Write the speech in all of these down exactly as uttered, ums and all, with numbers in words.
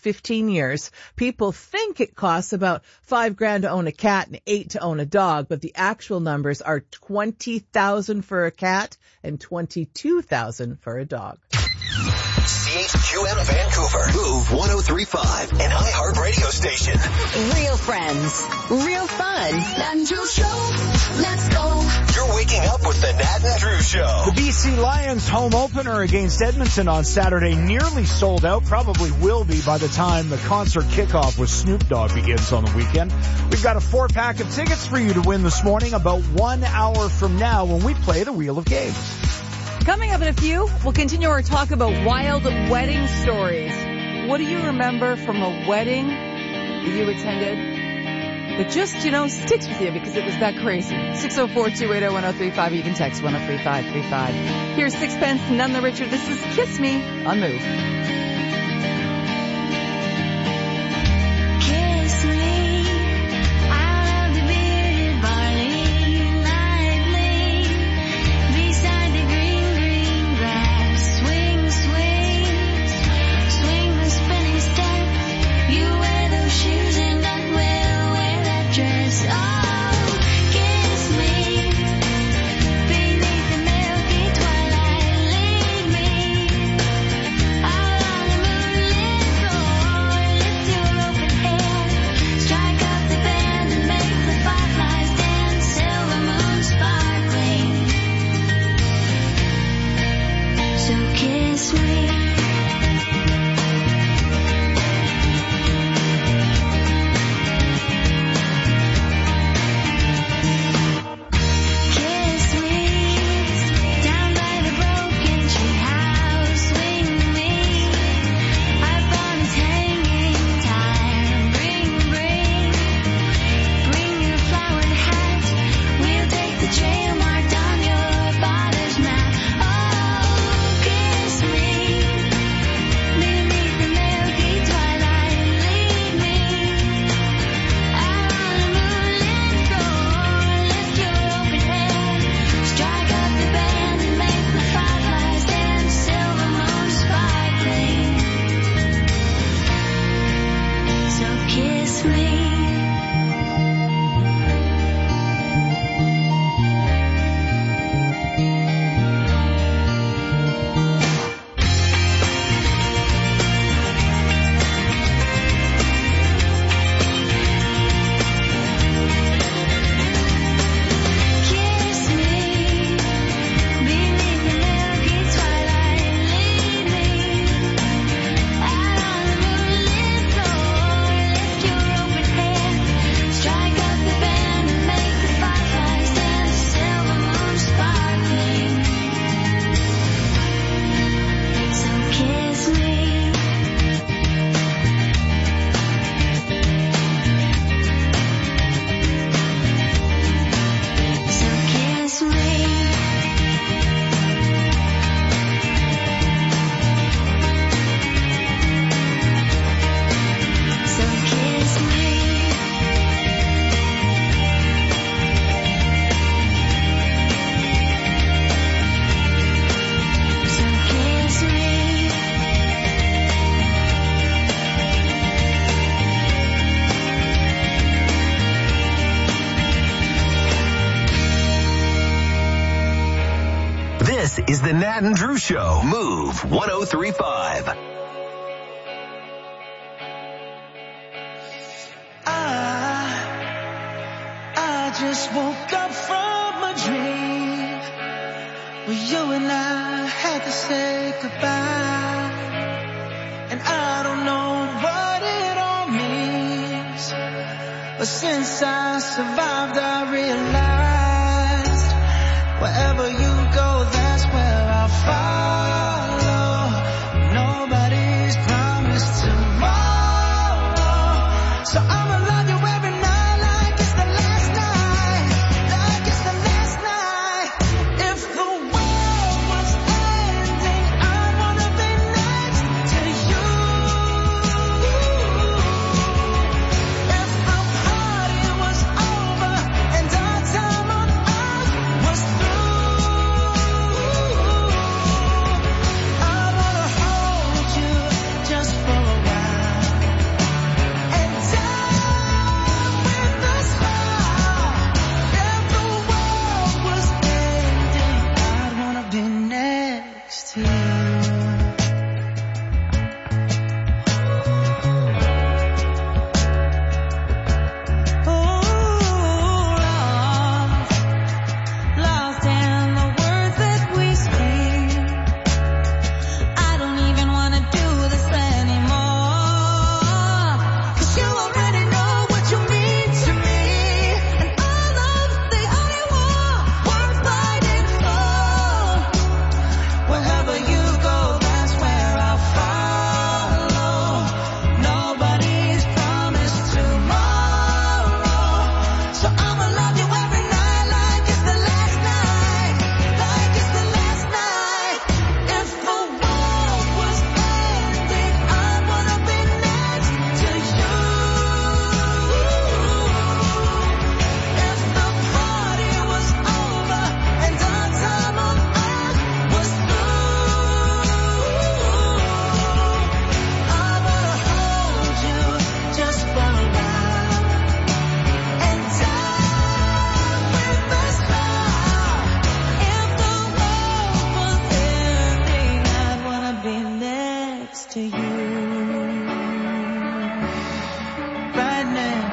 fifteen years. People think it costs about five grand to own a cat and eight to own a dog, but the actual numbers are twenty thousand for a cat and twenty-two thousand for a dog. C H Q M Vancouver, Move one oh three point five, an iHeart radio station. Real friends, real fun. Nat and Drew Show, let's go. You're waking up with the Nat and Drew Show. The B C Lions home opener against Edmonton on Saturday nearly sold out, probably will be by the time the concert kickoff with Snoop Dogg begins on the weekend. We've got a four-pack of tickets for you to win this morning about one hour from now when we play the Wheel of Games. Coming up in a few, we'll continue our talk about wild wedding stories. What do you remember from a wedding that you attended that just, you know, sticks with you because it was that crazy? six oh four, two eight oh, one oh three five. You can text one oh three five three five. Here's Sixpence, None the Richer. This is Kiss Me on Move. This is the Nat and Drew Show. Move one oh three point five. I, I just woke up from a dream where you and I had to say goodbye. And I don't know what it all means, but since I survived I realized wherever you go, that's where I'll follow. Nobody's promised tomorrow, so I'ma love you every night like it's the last night, like it's the last night. If the world was ending, I wanna be next to you. If the party was over,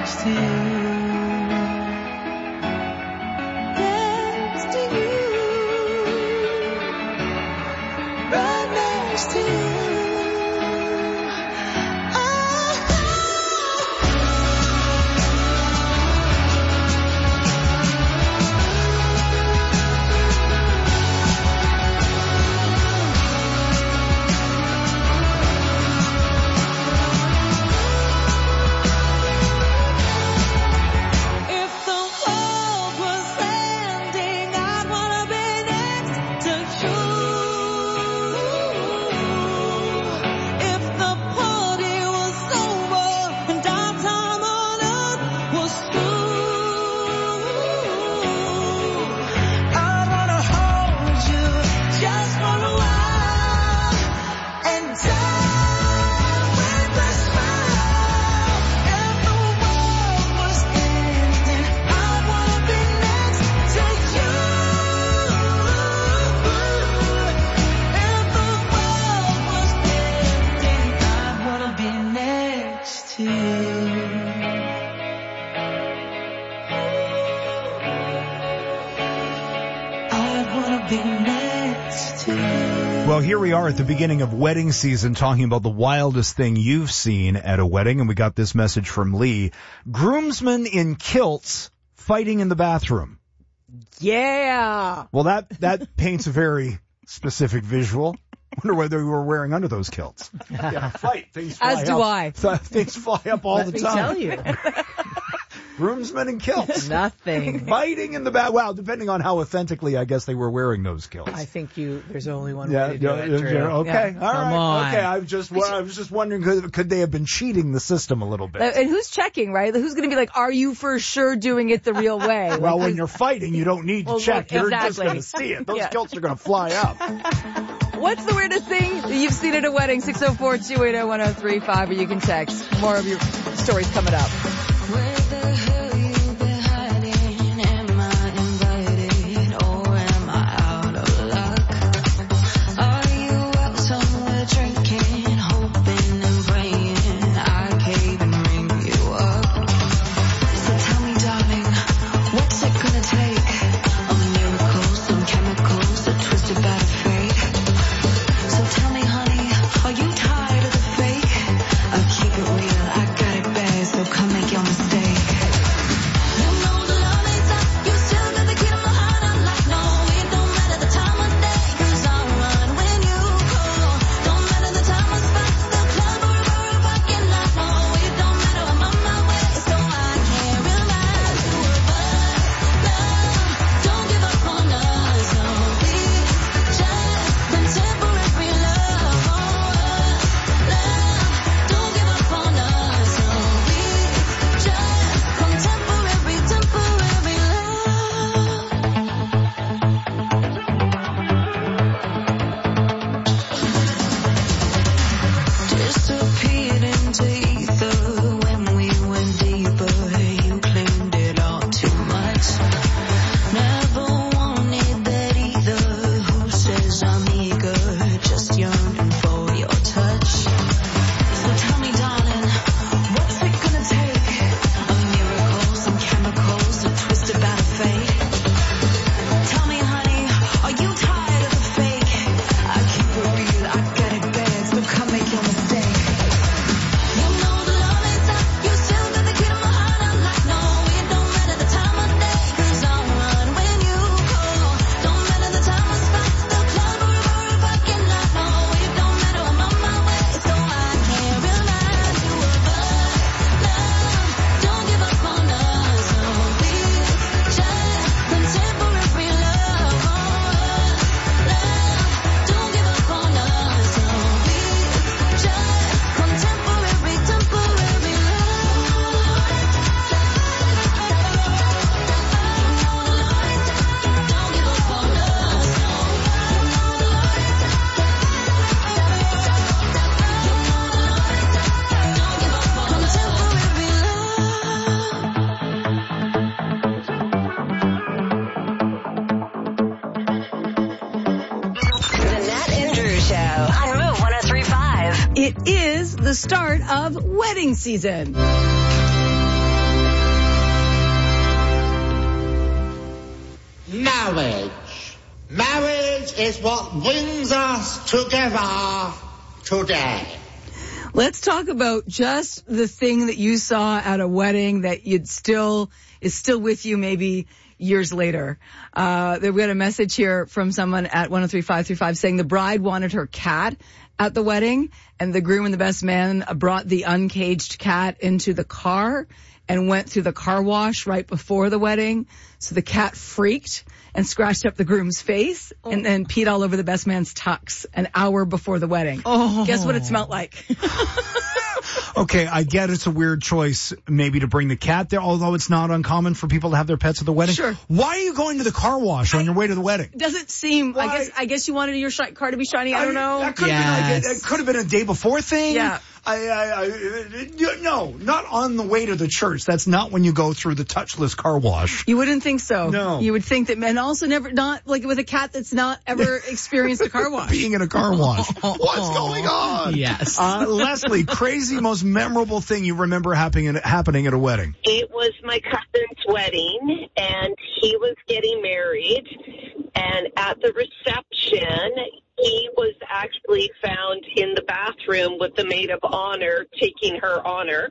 next to you. Next to you. Right next to you. Well, here we are at the beginning of wedding season talking about the wildest thing you've seen at a wedding, and we got this message from Lee. Groomsmen in kilts fighting in the bathroom. Yeah. Well, that, that paints a very specific visual. Wonder whether we were wearing under those kilts. Yeah, fight. Things fly As do up. I. Things fly up all Let the me time. tell you. Groomsmen in kilts. Nothing. Fighting in the bath. Well, depending on how authentically, I guess they were wearing those kilts. I think you. There's only one Yeah, way to do yeah, it, yeah, Drew. yeah, okay, Yeah. all Come right, on. okay. I was just, well, I was just wondering, could, could they have been cheating the system a little bit? And who's checking, right? Who's going to be like, are you for sure doing it the real way? Well, Like, when you're fighting, you don't need to Well, check. look, You're just exactly. going to see it. Those Yeah. kilts are going to fly up. What's the weirdest thing that you've seen at a wedding? six oh four, two eight oh, one oh three five, or you can text. More of your stories coming up. Where the hell you been hiding? Am I invited or am I out of luck? Are you out somewhere drinking, hoping and praying I can't even ring you up? So tell me, darling, what's it gonna take? A miracle, some chemicals, a twisted bad fate. So tell me, honey, are you tired of the fake? I keep it real, I got it bad, so come make your mistake. You know the love is up, you still got the key to my heart. I'm like, no, it don't matter the time of day, 'cause I'll run when you call. Don't matter the time or spot, the club or a bar or a parking lot. No, it don't matter, I'm on my way, so I can't remind you of us. Love, don't give up on us, no, please. Just contemporary love, oh, love, don't give up on us, no, please. Just contemporary, temporary love. Disappeared into ether when we went deeper. You claimed it all too much. Never wanted that either. Who says I'm eager? Just yearning for your touch. So tell me, darling, what's it gonna take? A miracle, some chemicals, a twist about a fate. Tell me, honey, are you tired of the fake? I keep it real, I got it bad, so come make your mistake. You know the love is up, you still got the key to my heart. I'm like, no, it don't matter the time of day, 'cause I'll run when you call. Don't matter the time or spot, the club or a bar or a parking lot. No, it don't matter, I'm on my way, so I can't remind you of us. Love, don't give up on us, no, please. Just contemporary love, oh, love, don't give up on us, no, please. Just contemporary, temporary love. Don't give up on us, contemporary The Nat and Drew Show on Move one oh three point five. It is the start of wedding season. Marriage. Marriage is what brings us together today. Let's talk about just the thing that you saw at a wedding that you'd still is still with you maybe years later. Uh, we got a message here from someone at one oh three five three five saying the bride wanted her cat at the wedding, and the groom and the best man brought the uncaged cat into the car and went through the car wash right before the wedding. So the cat freaked and scratched up the groom's face oh. and then peed all over the best man's tux an hour before the wedding. Oh. Guess what it smelled like? Okay, I get it's a weird choice maybe to bring the cat there, although it's not uncommon for people to have their pets at the wedding. Sure. Why are you going to the car wash on I, your way to the wedding? Doesn't seem, Why? I guess I guess you wanted your shi- car to be shiny, I don't know. That could Yes. have been, like, it could have been a day before thing. Yeah. I, I, I, no, not on the way to the church. That's not when you go through the touchless car wash. You wouldn't think so. No. You would think that, and also never, not like with a cat that's not ever experienced a car wash. Being in a car wash. What's going on? Yes. Uh, Leslie, crazy, most memorable thing you remember happening, happening at a wedding? It was my cousin's wedding, and he was getting married. And at the reception, he was actually found in the bathroom with the maid of honor taking her honor.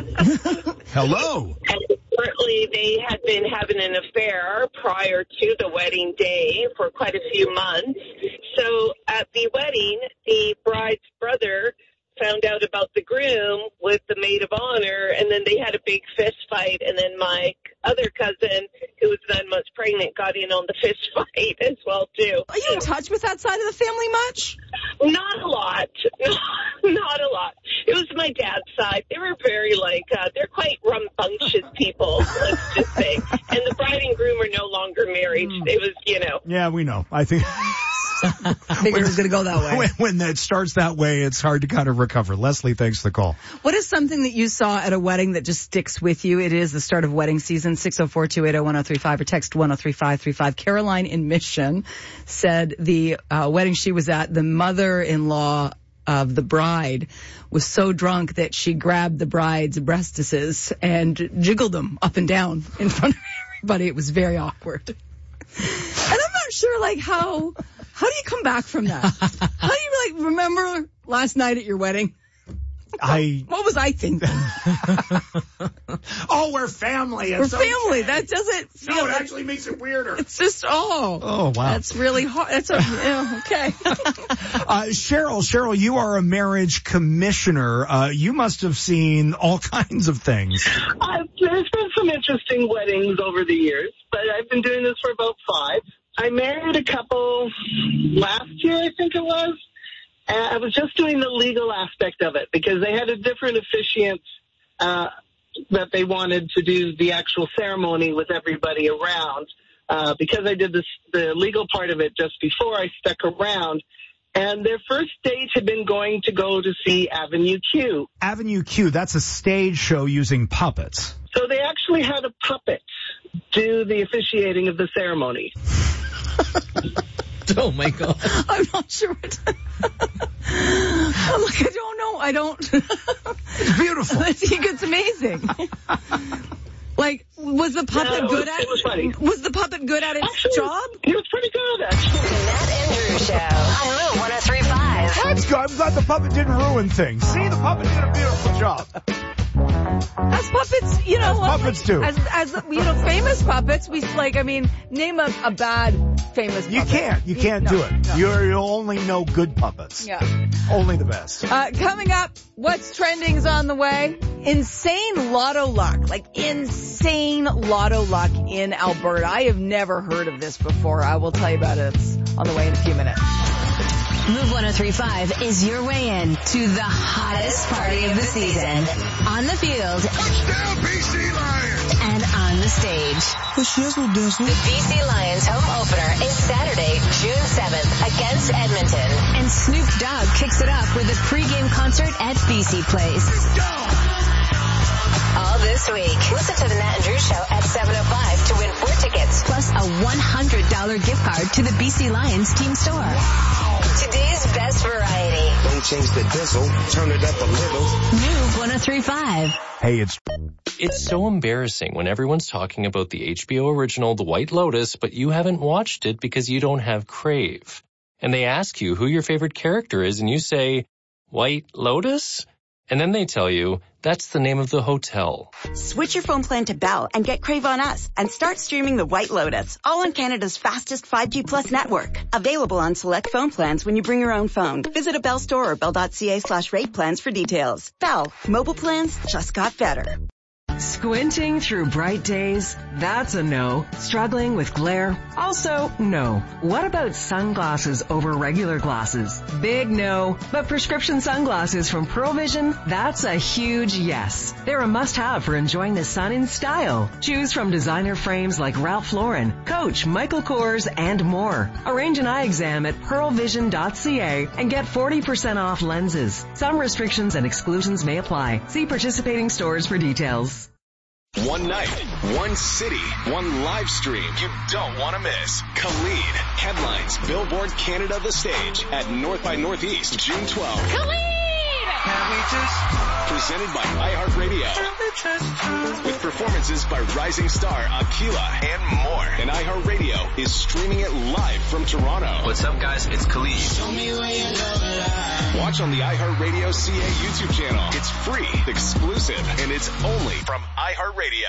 Hello. And apparently they had been having an affair prior to the wedding day for quite a few months. So at the wedding, the bride's brother found out about the groom with the maid of honor, and then they had a big fist fight, and then my other cousin, who was nine months pregnant, got in on the fist fight as well, too. Are you in touch with that side of the family much? Not a lot. Not a lot. It was my dad's side. They were very, like, uh, they're quite rambunctious people, let's just say. And the bride and groom are no longer married. It was, you know. Yeah, we know. I think... I figured it was going to go that way. When, when that starts that way, it's hard to kind of recover. Leslie, thanks for the call. What is something that you saw at a wedding that just sticks with you? It is the start of wedding season. six oh four, two eight oh, one oh three five or text one oh three five three five. Caroline in Mission said the uh, wedding she was at, the mother-in-law of the bride was so drunk that she grabbed the bride's breastises and jiggled them up and down in front of everybody. It was very awkward. And I'm not sure, like, how... How do you come back from that? How do you, like, remember last night at your wedding? I. What was I thinking? Oh, we're family. We're It's family. okay. That doesn't feel No, it like, actually makes it weirder. it's just, oh. Oh, wow. That's really hard. That's a, yeah, okay. uh, Cheryl, Cheryl, you are a marriage commissioner. Uh, you must have seen all kinds of things. Uh, there's been some interesting weddings over the years, but I've been doing this for about five. I married a couple last year, I think it was. And I was just doing the legal aspect of it because they had a different officiant uh, that they wanted to do the actual ceremony with everybody around. Uh, because I did this, the legal part of it just before, I stuck around. And their first date had been going to go to see Avenue Q. Avenue Q, that's a stage show using puppets. So they actually had a puppet do the officiating of the ceremony. Oh, my God. I'm not sure what to... I'm like, I don't know. I don't... It's beautiful. It's amazing. Like, was the puppet No, it good was- at it was funny. Was the puppet good at its Actually, job? He was pretty good, actually. Matt and Drew Show on Move one oh three five. That's good. I'm glad the puppet didn't ruin things. See, the puppet did a beautiful job. As puppets, you know, As puppets do. As, as you know, famous puppets. We like. I mean, name a, a bad famous. You puppet. can't. You can't no, do it. no. You're, you'll only know good puppets. Yeah. Only the best. Uh, coming up, what's trending is on the way. Insane lotto luck, like insane lotto luck in Alberta. I have never heard of this before. I will tell you about it. It's on the way in a few minutes. Move one oh three five is your way in to the hottest party of the season. On the field. Touchdown, B C Lions! And on the stage. The B C Lions home opener is Saturday, June seventh against Edmonton. And Snoop Dogg kicks it off with a pregame concert at B C Place. All this week. Listen to the Nat and Drew Show at seven oh five to win four tickets plus a one hundred dollars gift card to the B C Lions team store. Wow. Today's best variety. Don't change the diesel, turn it up a little. Move one oh three five. Hey, it's... It's so embarrassing when everyone's talking about the H B O original The White Lotus, but you haven't watched it because you don't have Crave. And they ask you who your favorite character is, and you say, White Lotus? And then they tell you, that's the name of the hotel. Switch your phone plan to Bell and get Crave on Us and start streaming The White Lotus, all on Canada's fastest five G plus network. Available on select phone plans when you bring your own phone. Visit a Bell store or bell.ca slash rate plans for details. Bell, mobile plans just got better. Squinting through bright days? That's a no. Struggling with glare? Also, no. What about sunglasses over regular glasses? Big no. But prescription sunglasses from Pearl Vision? That's a huge yes. They're a must-have for enjoying the sun in style. Choose from designer frames like Ralph Lauren, Coach, Michael Kors, and more. Arrange an eye exam at pearl vision dot c a and get forty percent off lenses. Some restrictions and exclusions may apply. See participating stores for details. One night, one city, one live stream you don't want to miss. Khalid headlines Billboard Canada The Stage at North by Northeast, June twelfth. Khalid! Can we just... Presented by iHeartRadio. With performances by rising star Akila and more. And iHeartRadio is streaming it live from Toronto. What's up, guys? It's Khalid. Show me where you love Watch on the iHeartRadio C A YouTube channel. It's free, exclusive, and it's only from iHeartRadio.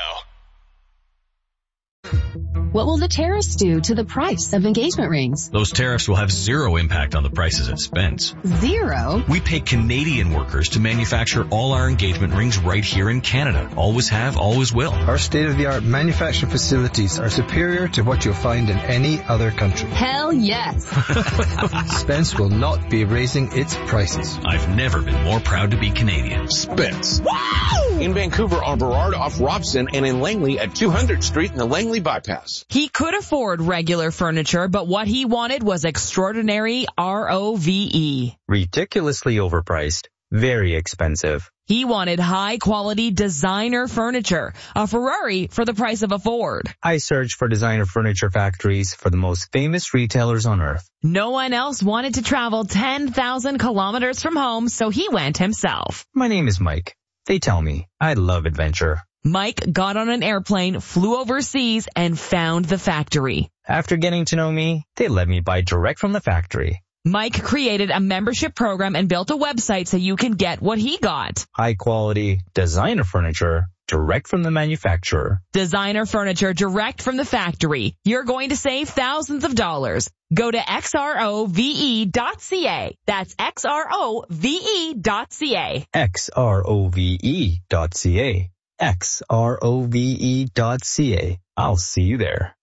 What will the tariffs do to the price of engagement rings? Those tariffs will have zero impact on the prices at Spence. Zero? We pay Canadian workers to manufacture all our engagement rings right here in Canada. Always have, always will. Our state-of-the-art manufacturing facilities are superior to what you'll find in any other country. Hell yes. Spence will not be raising its prices. I've never been more proud to be Canadian. Spence. Wow! In Vancouver on Burrard off Robson and in Langley at two hundredth Street in the Langley Bypass. He could afford regular furniture, but what he wanted was extraordinary R O V E. Ridiculously overpriced. Very expensive. He wanted high-quality designer furniture, a Ferrari for the price of a Ford. I searched for designer furniture factories for the most famous retailers on earth. No one else wanted to travel ten thousand kilometers from home, so he went himself. My name is Mike. They tell me I love adventure. Mike got on an airplane, flew overseas, and found the factory. After getting to know me, they let me buy direct from the factory. Mike created a membership program and built a website so you can get what he got. High quality designer furniture direct from the manufacturer. Designer furniture direct from the factory. You're going to save thousands of dollars. Go to x r o v e dot c a. That's x r o v e dot c a. x r o v e dot c a. x r o v e dot c a. I'll see you there.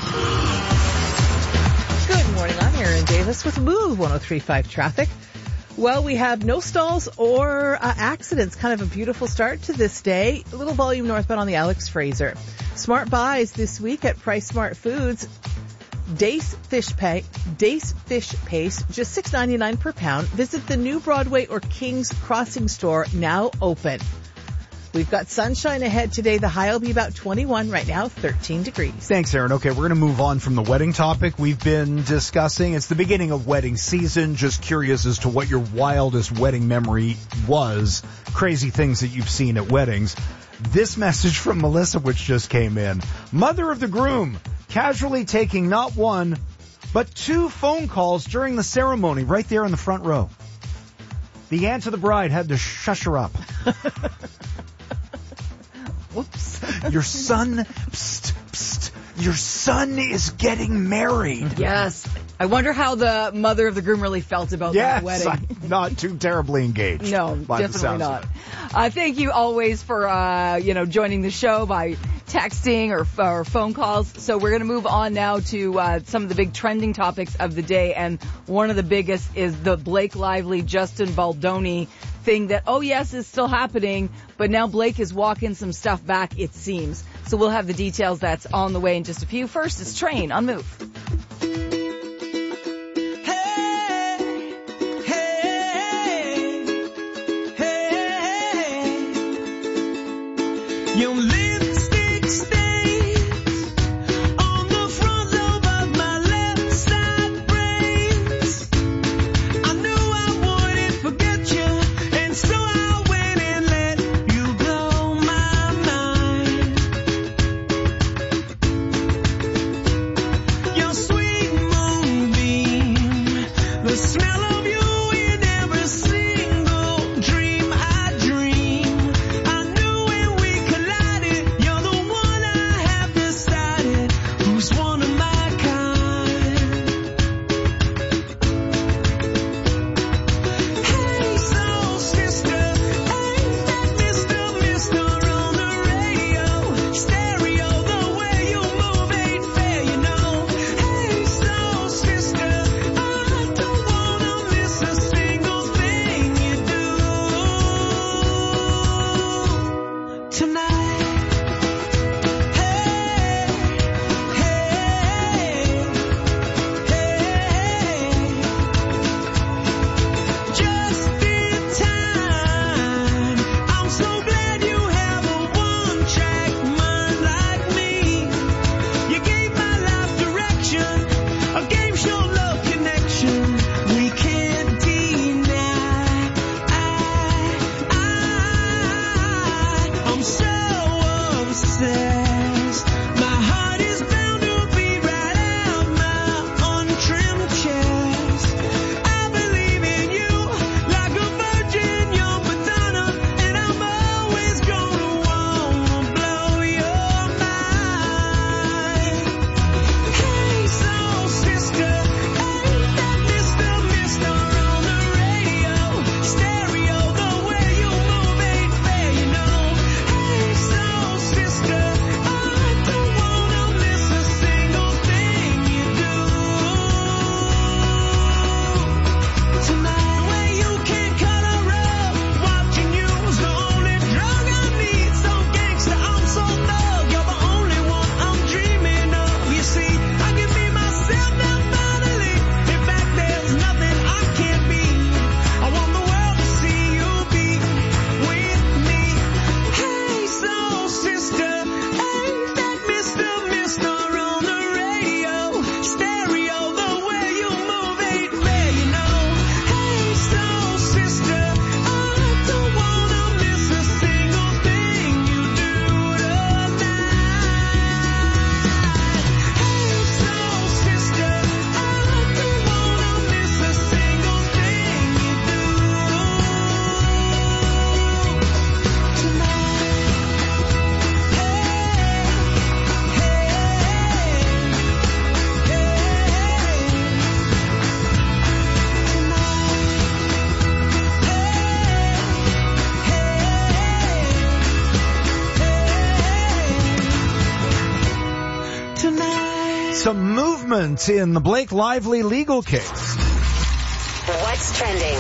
Good morning, I'm Erin Davis with Move one oh three point five Traffic. Well, we have no stalls or uh, accidents. Kind of a beautiful start to this day. A little volume northbound on the Alex Fraser. Smart buys this week at Price Smart Foods. Dace fish pay, Dace fish paste, just six ninety-nine per pound. Visit the new Broadway or King's Crossing store, now open. We've got sunshine ahead today. The high will be about twenty-one. Right now, thirteen degrees. Thanks, Aaron. Okay, we're going to move on from the wedding topic we've been discussing. It's the beginning of wedding season. Just curious as to what your wildest wedding memory was. Crazy things that you've seen at weddings. This message from Melissa, which just came in. Mother of the groom, casually taking not one, but two phone calls during the ceremony right there in the front row. The aunt of the bride had to shush her up. Whoops. Your son, psst, psst, your son is getting married. Yes. I wonder how the mother of the groom really felt about yes, that wedding. I'm not too terribly engaged. No, definitely not. Uh, thank you always for, uh, you know, joining the show by texting or, or phone calls. So we're going to move on now to uh, some of the big trending topics of the day. And one of the biggest is the Blake Lively, Justin Baldoni thing that, oh yes, is still happening. But now Blake is walking some stuff back, it seems. So we'll have the details. That's on the way in just a few. First, it's Train on Move. Your lipstick stains on the front lobe of my left side brains. I knew I wouldn't forget you, and so I went and let you go. Some movement in the Blake Lively legal case. What's trending?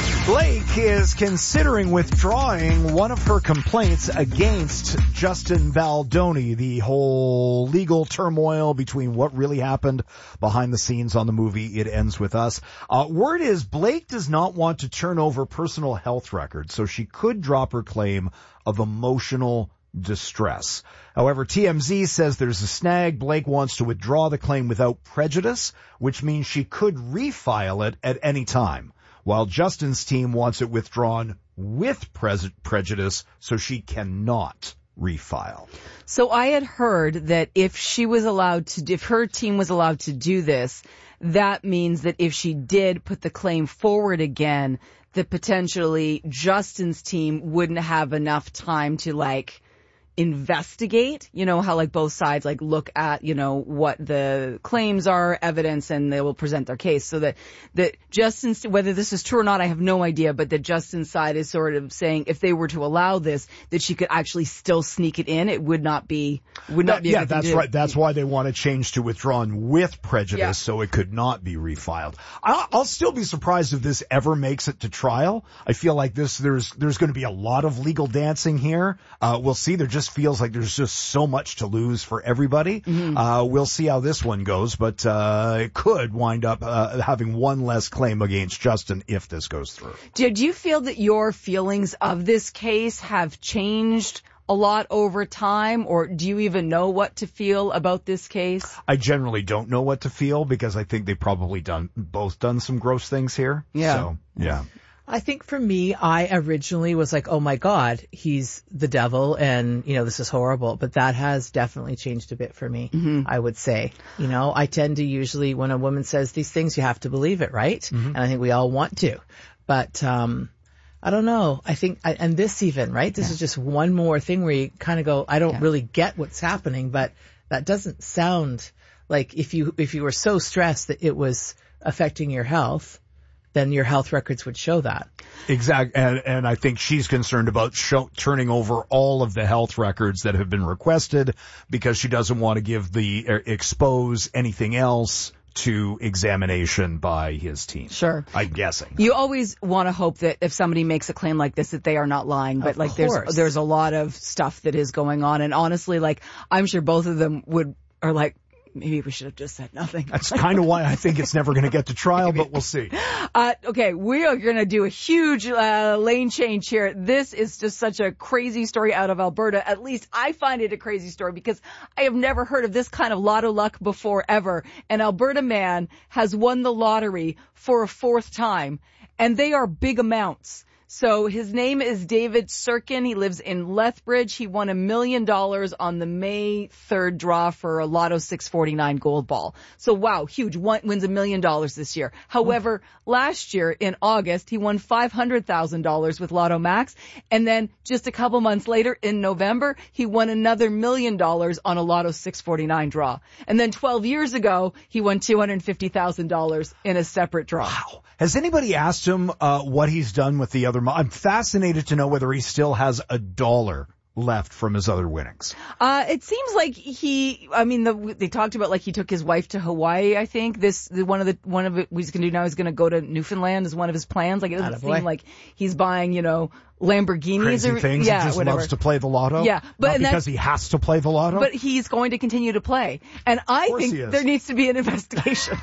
Blake is considering withdrawing one of her complaints against Justin Baldoni, the whole legal turmoil between what really happened behind the scenes on the movie It Ends With Us. Uh, word is Blake does not want to turn over personal health records, so she could drop her claim of emotional distress. However, T M Z says there's a snag. Blake wants to withdraw the claim without prejudice, which means she could refile it at any time, while Justin's team wants it withdrawn with pre- prejudice, so she cannot refile. So I had heard that if she was allowed to, if her team was allowed to do this, that means that if she did put the claim forward again, that potentially Justin's team wouldn't have enough time to, like, investigate, you know, how like both sides like look at, you know, what the claims are, evidence, and they will present their case. So that, that Justin's, whether this is true or not, I have no idea, but that Justin's side is sort of saying if they were to allow this, that she could actually still sneak it in. It would not be, would not that, be a yeah, good thing that's to do. right. That's why they want to change to withdrawn with prejudice, Yeah. so it could not be refiled. I'll, I'll still be surprised if this ever makes it to trial. I feel like this, there's, there's going to be a lot of legal dancing here. Uh, we'll see. There just feels like there's just so much to lose for everybody. Mm-hmm. Uh, we'll see how this one goes, but, uh, it could wind up, uh, having one less claim against Justin if this goes through. Did you feel that your feelings of this case have changed a lot over time, or do you even know what to feel about this case? I generally don't know what to feel because I think they've probably done, both done some gross things here. Yeah. So, yeah. I think for me, I originally was like, oh my God, he's the devil and, you know, this is horrible. But that has definitely changed a bit for me, Mm-hmm. I would say. You know, I tend to usually, when a woman says these things, you have to believe it, right? Mm-hmm. And I think we all want to. But, um, I don't know. I think, I, and this even, right? This Yeah. is just one more thing where you kind of go, I don't Yeah. really get what's happening, but that doesn't sound like if you, if you were so stressed that it was affecting your health, then your health records would show that. Exactly. And, and I think she's concerned about show, turning over all of the health records that have been requested because she doesn't want to give the, er, expose anything else to examination by his team. Sure. I'm guessing. You always want to hope that if somebody makes a claim like this, that they are not lying. But Of like, course. there's there's a lot of stuff that is going on, and honestly, like, I'm sure both of them would are like, maybe we should have just said nothing. That's kind of why I think it's never going to get to trial, but we'll see. Uh, okay, we are going to do a huge uh, lane change here. This is just such a crazy story out of Alberta. At least I find it a crazy story because I have never heard of this kind of lotto luck before ever. An Alberta man has won the lottery for a fourth time, and they are big amounts. So his name is David Sirkin. He lives in Lethbridge. He won a million dollars on the May third draw for a Lotto six forty-nine Gold Ball. So wow, huge. One, wins a million dollars this year. However, last year in August, he won five hundred thousand dollars with Lotto Max. And then just a couple months later in November, he won another million dollars on a Lotto six forty-nine draw. And then twelve years ago, he won two hundred fifty thousand dollars in a separate draw. Wow. Has anybody asked him uh, what he's done with the other mo- I'm fascinated to know whether he still has a dollar left from his other winnings. Uh, it seems like he, I mean, the, they talked about like he took his wife to Hawaii, I think. This, the, one of the, one of it he's going to do now is going to go to Newfoundland is one of his plans. Like it doesn't Attaboy. seem like he's buying, you know, Lamborghinis Crazy or, things. yeah, he just whatever. loves to play the lotto. Yeah, but Not and because that- he has to play the lotto. But he's going to continue to play. And I course think he is. there needs to be an investigation.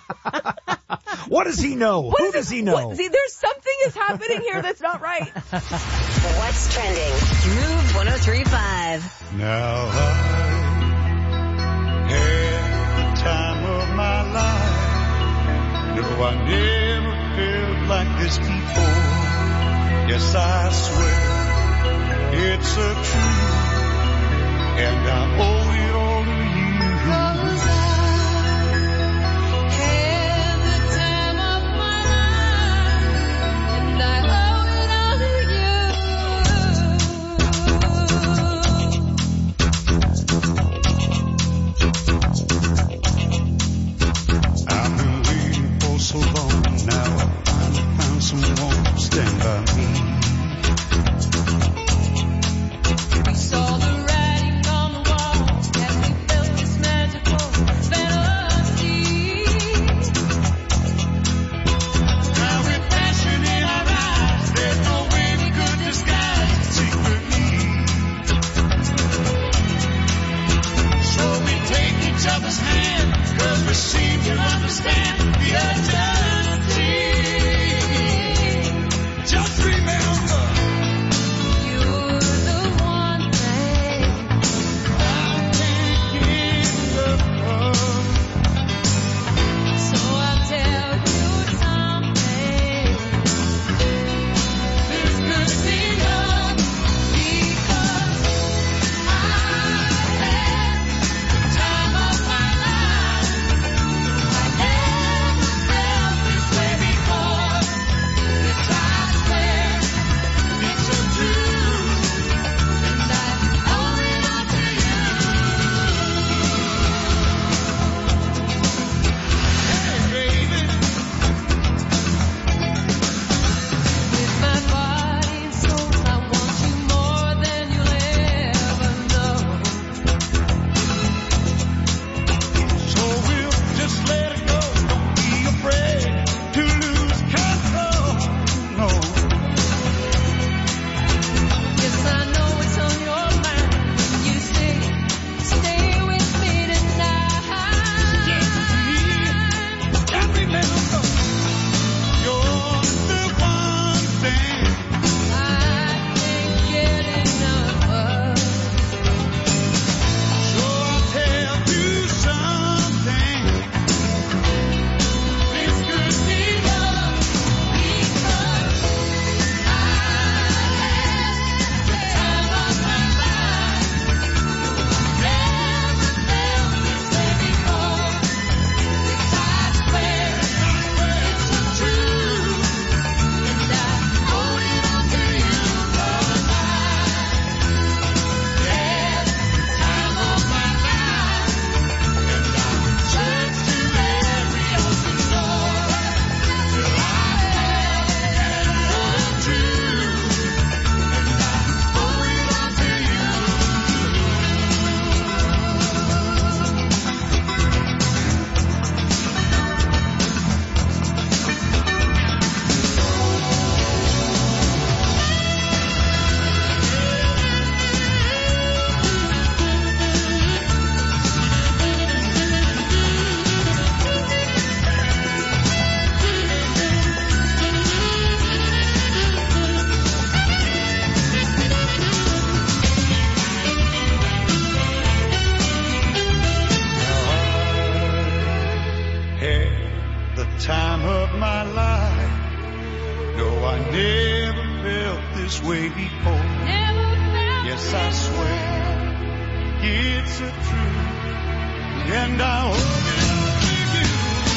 What does he know? What Who is does it- he know? what- see, there's something is happening here that's not right. What's trending? Move one oh three point five. Now I had the time of my life. No, I never felt like this before. Yes, I swear it's a truth, and I owe it all to you. 'Cause I had the time of my life, and I owe it all to you. I've been waiting for so long now. I finally found someone to stand by me. way before. Yes, I swear it's a truth, and I hope it only you.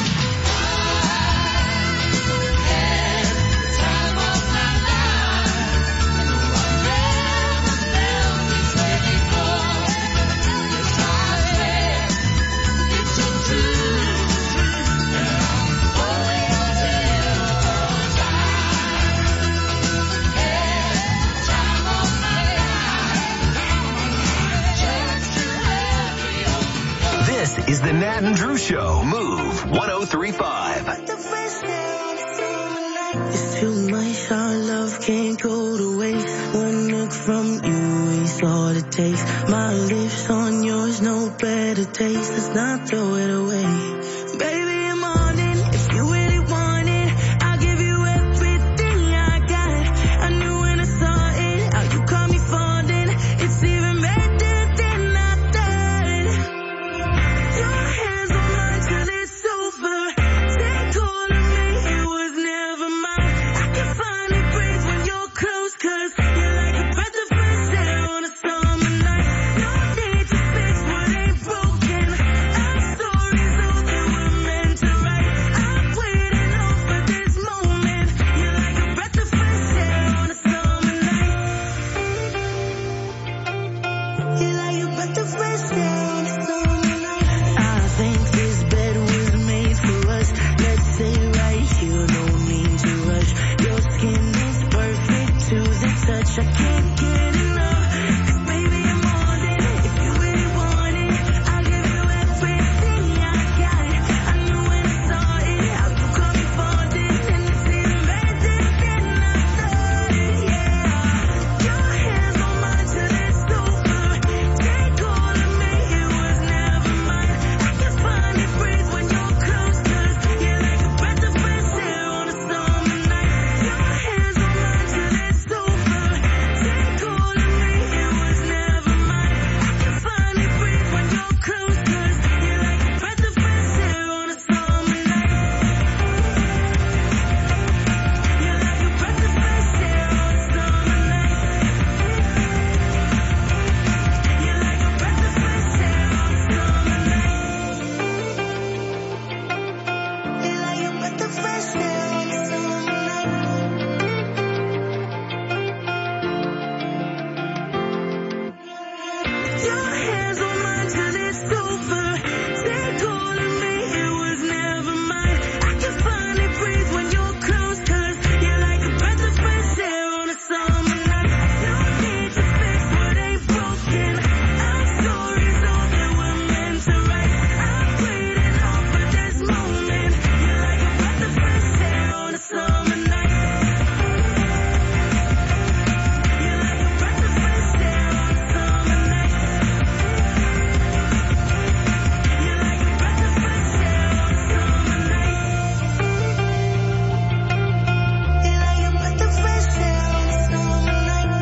I had the time of my life. No, I never felt this way before. Yes, I swear it's a truth, and I'm holding on to you 'cause I had the time of my life. This is the Nat and Drew Show. Move one oh three point five. It's too much, our love can't go to waste. One look from you is all it takes. My lips on yours, no better taste. Let's not throw it away. Baby, I'm on it. If you really want it, I'll give you everything I got. I knew when I saw it, how you caught me falling. It's even better than I thought. Your hands on mine till it's over. Take hold of me, it was never mine. I can finally breathe when you're close, 'cause you're like a breath of fresh air on a summer night. No need to fix what ain't broken. Our stories all that we're meant to write. I've waited all for this moment. You're like a breath of fresh air on a summer night. You're like a breath of fresh air on a summer night. I think this bed was made for us. Let's stay right here, no need to rush. Your skin is perfect to the touch. I can't get enough. 'Cause baby, I'm on it. If you really want it, I'll give you everything I got. I knew when I saw it, how you caught me falling, and it's even better than I thought. Yeah, your hands on mine till it's over. Take hold of me, it was never mine. I can finally breathe when you're close, 'cause you're like a breath of fresh air on a summer night. Your hands on mine till it's over. Take hold of me, it was never mine. I can finally breathe when you're close, 'cause you're like a breath of fresh air on a summer night. You're like a breath of fresh air on a summer night. You're like a breath of fresh air on a summer night. You're like a breath of fresh air on a summer night. Your hands on mine till it's over. Take hold of me, it was never mine. I can finally breathe when you're close, 'cause you're like a breath of fresh air on a summer night. No need to fix what ain't broken. Our stories all that we're meant to write. I've waited all for this moment. You're like a breath of fresh air on a summer night. You're like a breath of fresh air on a summer night. You're like a breath of fresh air on a summer night. You're like a breath of fresh air on a summer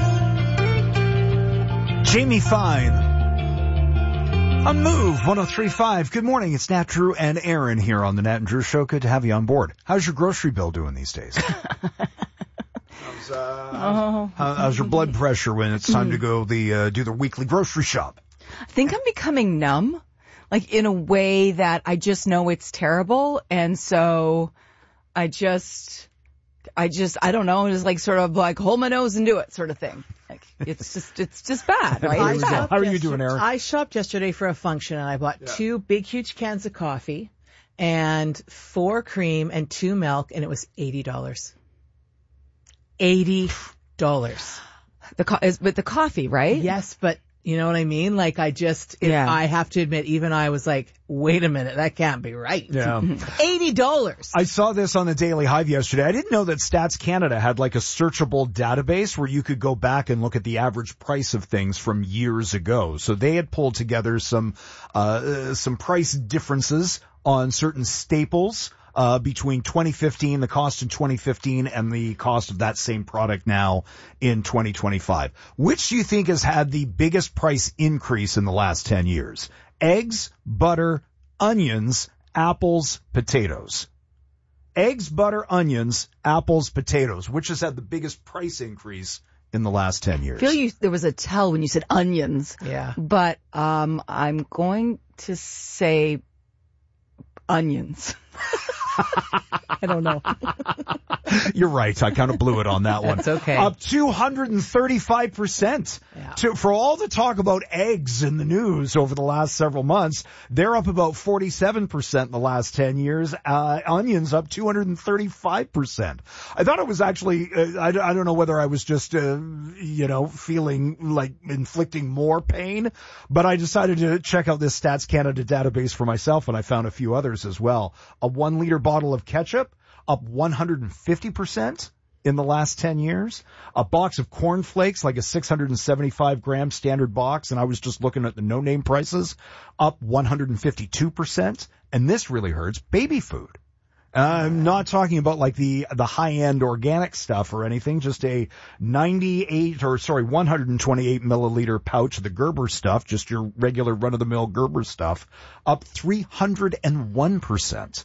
night. Jamie Fine on Move one oh three point five. Good morning. It's Nat, Drew, and Aaron here on the Nat and Drew Show. Good to have you on board. How's your grocery bill doing these days? how's, uh, Oh. how, how's your blood pressure when it's time to go the uh, do the weekly grocery shop? I think I'm becoming numb, like in a way that I just know it's terrible. And so I just, I just, I don't know, just like sort of like hold my nose and do it sort of thing. Like it's just, it's just bad, right? I It's bad. shopped How are you yesterday- doing, Aaron? I shopped yesterday for a function, and I bought two big, huge cans of coffee and four cream and two milk, and it was eighty dollars. eighty dollars. The co- is, but the coffee, right? Yes, but you know what I mean? Like I just, it, Yeah. I have to admit, even I was like, wait a minute, that can't be right. Yeah. eighty dollars. I saw this on the Daily Hive yesterday. I didn't know that Stats Canada had like a searchable database where you could go back and look at the average price of things from years ago. So they had pulled together some, uh, some price differences on certain staples, uh, between twenty fifteen, the cost in twenty fifteen, and the cost of that same product now in twenty twenty-five. Which do you think has had the biggest price increase in the last ten years? Eggs, butter, onions, apples, potatoes. Eggs, butter, onions, apples, potatoes. Which has had the biggest price increase in the last ten I years? feel you, there was a tell when you said onions. Yeah. But um, I'm going to say onions. I don't know. You're right. I kind of blew it on that one. That's okay. Up two hundred thirty-five percent. Yeah. To, for all the talk about eggs in the news over the last several months, they're up about forty-seven percent in the last ten years. Uh, onions up two hundred thirty-five percent. I thought it was actually, uh, I, I don't know whether I was just, uh, you know, feeling like inflicting more pain, but I decided to check out this Stats Canada database for myself, and I found a few others as well. A one liter bottle of ketchup up one hundred fifty percent in the last ten years. A box of corn flakes, like a six hundred seventy-five gram standard box, and I was just looking at the no-name prices, up one hundred fifty-two percent. And this really hurts, baby food. I'm not talking about like the the high-end organic stuff or anything, just a ninety-eight or sorry, one hundred twenty-eight milliliter pouch of the Gerber stuff, just your regular run-of-the-mill Gerber stuff, up three hundred one percent.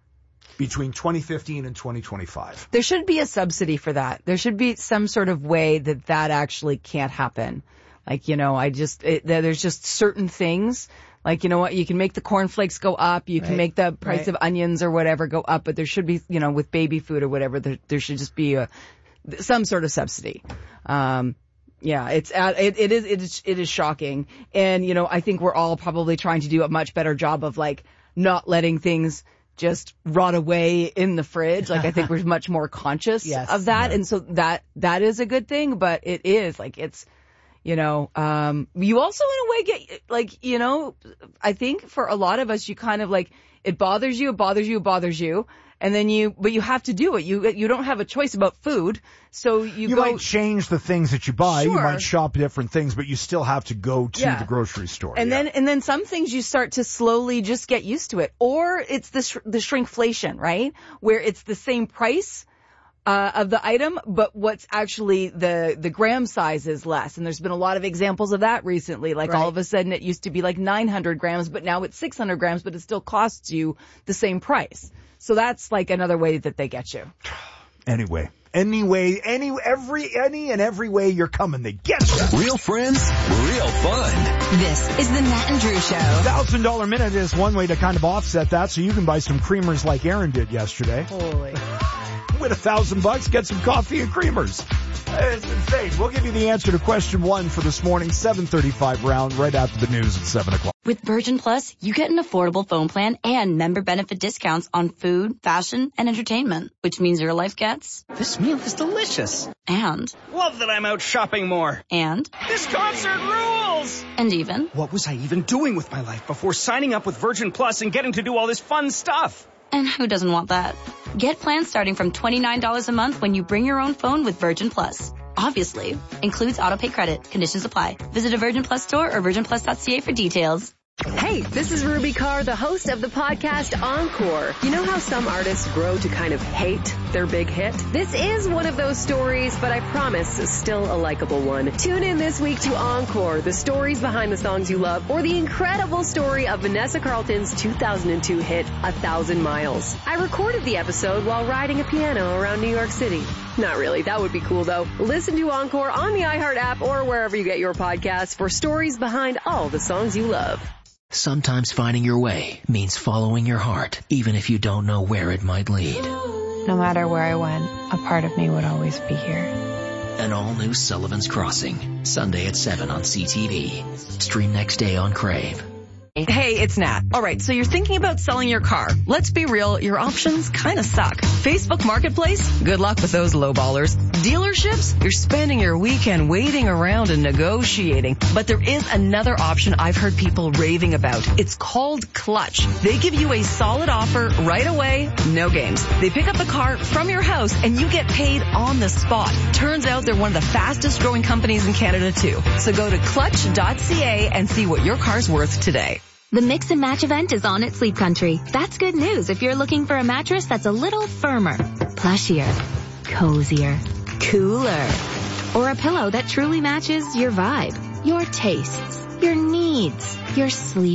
Between twenty fifteen and twenty twenty-five. There should be a subsidy for that. There should be some sort of way that that actually can't happen. Like, you know, I just, it, there's just certain things. Like, you know what, you can make the cornflakes go up, you can Right. make the price Right. of onions or whatever go up, but there should be, you know, with baby food or whatever, there, there should just be a, some sort of subsidy. Um, yeah, it's, uh, it, it is, it is, it is shocking. And, you know, I think we're all probably trying to do a much better job of like not letting things just rot away in the fridge. Like, I think we're much more conscious Yes. of that. And so that, that is a good thing, but it is like, it's, you know, um, you also in a way get, like, you know, I think for a lot of us, you kind of like, it bothers you, it bothers you, it bothers you. And then you, but you have to do it. You, you don't have a choice about food. So you, You go. might change the things that you buy. You Sure. might shop different things, but you still have to go to Yeah. the grocery store. And Yeah. then, and then some things you start to slowly just get used to it. Or it's the, sh- the shrinkflation, right? Where it's the same price, uh, of the item, but what's actually the, the gram size is less. And there's been a lot of examples of that recently. Like all Right. of a sudden it used to be like nine hundred grams, but now it's six hundred grams, but it still costs you the same price. So that's like another way that they get you. Anyway, anyway, any, every, any and every way you're coming, they get you. Real friends, real fun. This is the Nat and Drew Show. Thousand dollar minute is one way to kind of offset that, so you can buy some creamers like Aaron did yesterday. Holy. With a thousand bucks, get some coffee and creamers. It's insane. We'll give you the answer to question one for this morning, seven thirty-five round, right after the news at seven o'clock. With Virgin Plus, you get an affordable phone plan and member benefit discounts on food, fashion, and entertainment, which means your life gets... This meal is delicious. And... Love that I'm out shopping more. And... This concert rules! And even... What was I even doing with my life before signing up with Virgin Plus and getting to do all this fun stuff? And who doesn't want that? Get plans starting from twenty-nine dollars a month when you bring your own phone with Virgin Plus. Obviously, includes autopay credit. Conditions apply. Visit a Virgin Plus store or virgin plus dot c a for details. Hey, this is Ruby Carr, the host of the podcast Encore. You know how some artists grow to kind of hate their big hit? This is one of those stories, but I promise it's still a likable one. Tune in this week to Encore, the stories behind the songs you love, or the incredible story of Vanessa Carlton's two thousand two hit, A Thousand Miles. I recorded the episode while riding a piano around New York City. Not really. That would be cool, though. Listen to Encore on the iHeart app or wherever you get your podcasts for stories behind all the songs you love. Sometimes finding your way means following your heart, even if you don't know where it might lead. No matter where I went, a part of me would always be here. An all-new Sullivan's Crossing, Sunday at seven on C T V. Stream next day on Crave. Hey, it's Nat. All right, so you're thinking about selling your car. Let's be real, your options kind of suck. Facebook Marketplace? Good luck with those lowballers. Dealerships? You're spending your weekend waiting around and negotiating. But there is another option I've heard people raving about. It's called Clutch. They give you a solid offer right away, no games. They pick up the car from your house and you get paid on the spot. Turns out they're one of the fastest growing companies in Canada too. So go to clutch dot c a and see what your car's worth today. The Mix and Match event is on at Sleep Country. That's good news if you're looking for a mattress that's a little firmer, plushier, cozier, cooler, or a pillow that truly matches your vibe, your tastes, your needs, your sleep,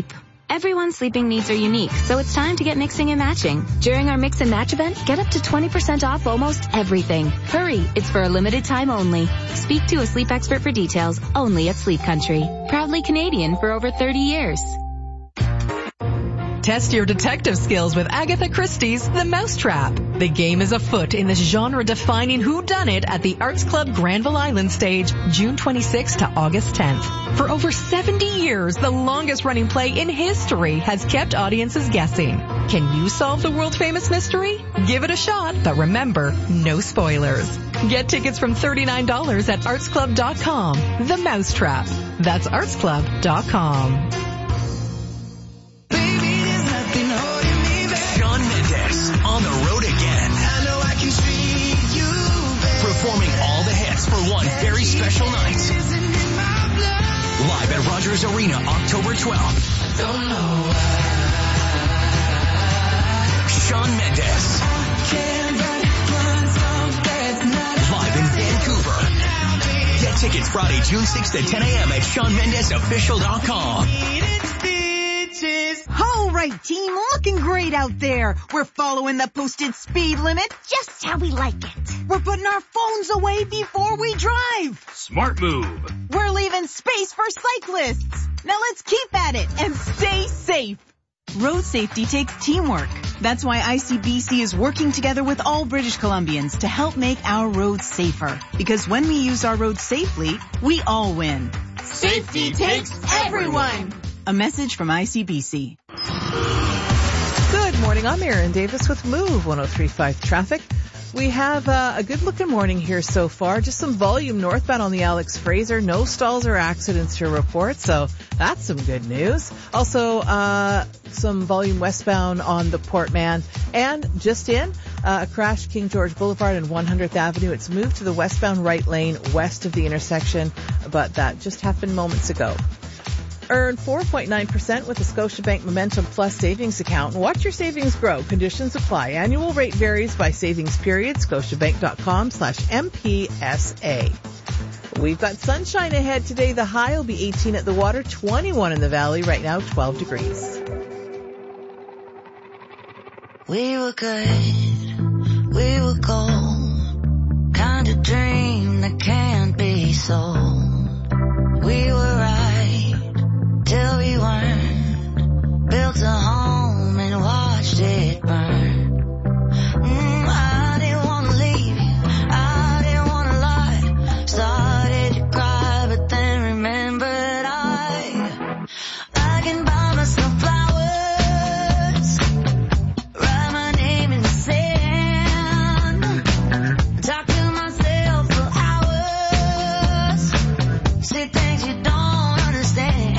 Everyone's sleeping needs are unique, so it's time to get mixing and matching. During our Mix and Match event, get up to twenty percent off almost everything. Hurry, it's for a limited time only. Speak to a sleep expert for details, only at Sleep Country. Proudly Canadian for over thirty years. Test your detective skills with Agatha Christie's The Mousetrap. The game is afoot in this genre-defining whodunit at the Arts Club Granville Island stage, June twenty-sixth to August tenth. For over seventy years, the longest-running play in history has kept audiences guessing. Can you solve the world-famous mystery? Give it a shot, but remember, no spoilers. Get tickets from thirty-nine dollars at arts club dot com. The Mousetrap. That's arts club dot com. Shawn Mendes on the road again. I know I can treat you better. Performing all the hits for one very special night. Live at Rogers Arena, October twelfth. Don't know why. Shawn Mendes. Live in Vancouver. Get tickets Friday, June sixth at ten a.m. at shawn mendes official dot com. All right, team, looking great out there. We're following the posted speed limit just how we like it. We're putting our phones away before we drive. Smart move. We're leaving space for cyclists. Now let's keep at it and stay safe. Road safety takes teamwork. That's why I C B C is working together with all British Columbians to help make our roads safer. Because when we use our roads safely, we all win. Safety takes everyone. A message from I C B C. Good morning. I'm Erin Davis with Move one oh three point five Traffic. We have uh, a good-looking morning here so far. Just some volume northbound on the Alex Fraser. No stalls or accidents to report, so that's some good news. Also, uh, some volume westbound on the Port Mann. And just in, uh, a crash King George Boulevard and one hundredth Avenue. It's moved to the westbound right lane west of the intersection, but that just happened moments ago. Earn four point nine percent with the Scotiabank Momentum Plus savings account. Watch your savings grow. Conditions apply. Annual rate varies by savings period. Scotiabank.com slash MPSA. We've got sunshine ahead today. The high will be eighteen at the water, twenty-one in the valley. Right now, twelve degrees. We were good. We were gold. Kind of dream that can't be sold. We were right. Till we weren't. Built a home and watched it burn. Mm, I didn't want to leave you. I didn't want to lie. Started to cry, but then remembered I I can buy myself flowers. Write my name in the sand. Talk to myself for hours. Say things you don't understand.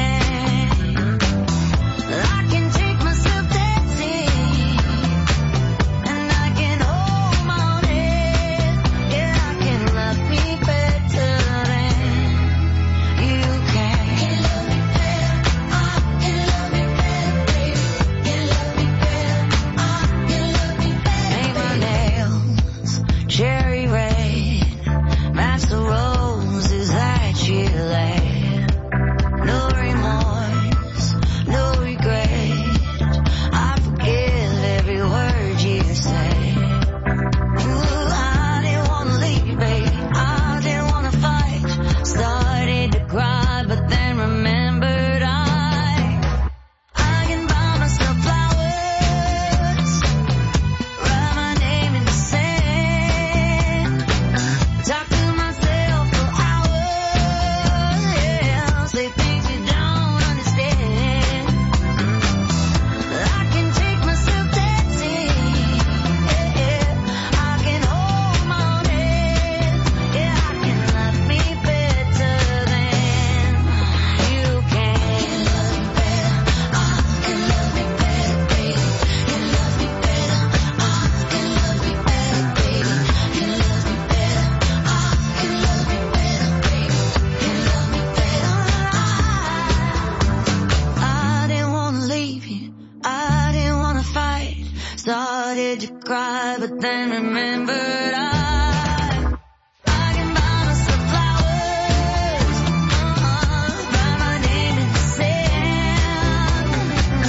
Started to cry, but then remembered I I can buy myself flowers. Uh-huh. Write my name in the sand.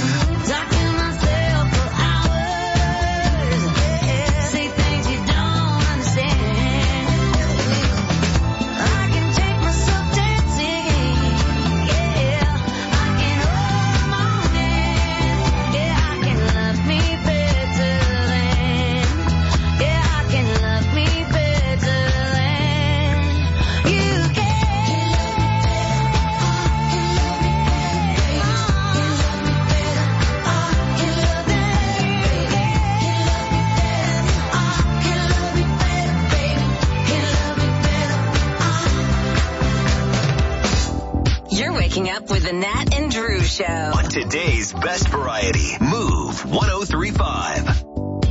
You're waking up with the Nat and Drew Show. On today's best variety, Move one oh three point five.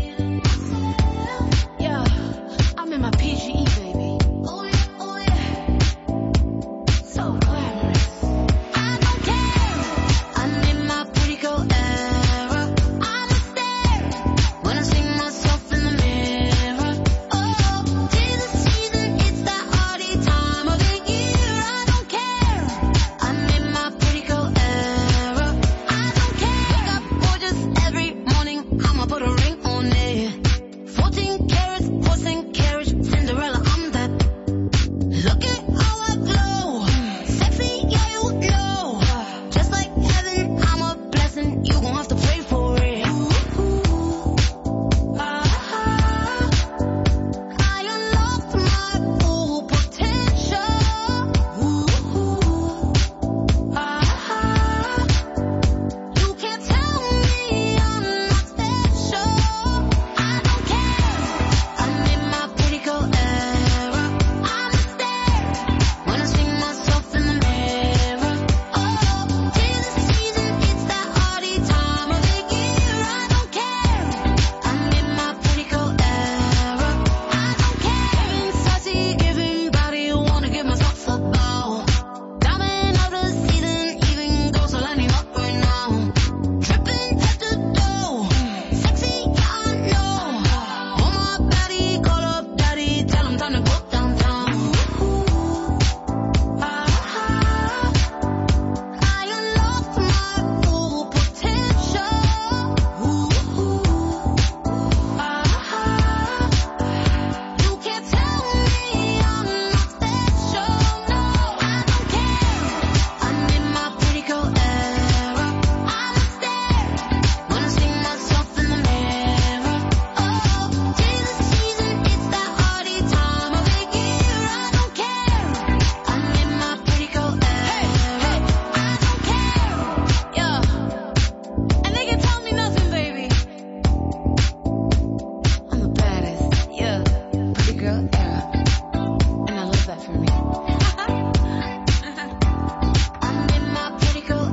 Yeah, I'm in my P G E, baby. Oh yeah, oh yeah. So glamorous. I don't care. I'm in my pretty girl era. I'm a stare when I see myself in the mirror. Oh, tis the season, it's that hardy time of the year. I don't care. I'm in my pretty girl era. I don't care. Wake up gorgeous every morning. I'ma put a ring on it. fourteen carats, horse carriage, Cinderella, I'm that. Look at how I glow. Sexy, yeah, you know. Just like heaven, I'm a blessing. You gon' have to pray for it. Ah, I unlocked my full potential. Ah, you can't tell me I'm not special. I don't care. I'm in my pretty girl era. I'm a stare when I see myself in the mirror. Oh, tis the season, it's that hardy time of the year. I don't care. I'm in my pretty girl era. I don't care. Giving saucy, giving body, wanna give my socks a bow. Diamond of the season, even girls are lining up right now. Dripping head to toe, sexy, yeah, I know. On my body, call up daddy, tell him time to go downtown. Ah, I unlocked my full potential. Ah, you can't tell me I'm not special. No, I don't care. I'm in my pretty girl era. I'm a stare when I see myself in the mirror. Oh, tis the season, it's that hardy time of the year. I don't care. I'm in my pretty girl era. I don't care. Yeah, and they can tell me nothing, baby. I'm the baddest. Yeah, pretty girl era, and I love that for me. I'm in my pretty girl